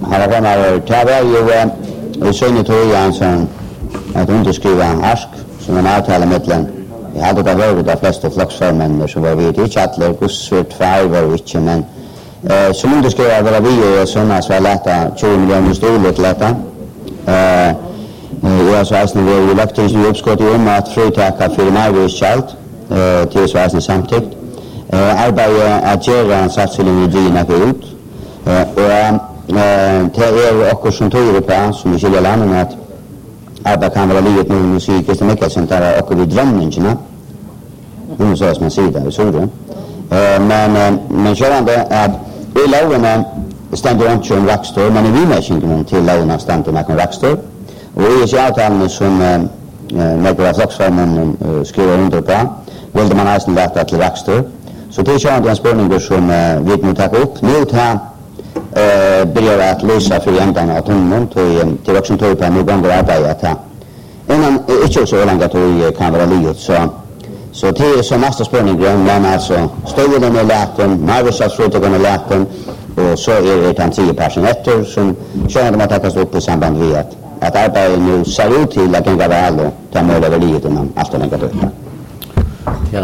han var med det var ju i sönder tog jag en sån att underskriva en ask som en avtale mellan jag hade det varit de flesta flocksformen som var vid inte alla gussvart färger och inte men som underskriva var vi och sådana så lätta 20 miljoner storlek till detta jag så att vi har lagt in i uppskott om att fritaka för marknadschalt till så att samtidigt arbeta att göra en satsning i dina ut och det också som tog det på som vi skiljer landet att arbeta kan vara livet med musik som mycket sånt där och vid drömningarna nu så som man säger det så då men körande att i lagen ständer inte en rockstor men i vimässingen till lagen ständer en rockstor och i avtalen som några flocksformen skriver under på vill man nästan lätta till rockstor så det är körande en spårning som vi nu tar upp nu tar börjar att lösa för ändan av tunneln till också tog på någon gång arbetet här. Innan inte så långt att vi kan vara livet så det är så nästa spårning men alltså stöden är läten, marknadsfrågan är läten och så är det en 10% efter som känner de att tas upp i samband med att arbetet nu ser ut till att gänga väl och ta mål över livet innan allt är längat upp.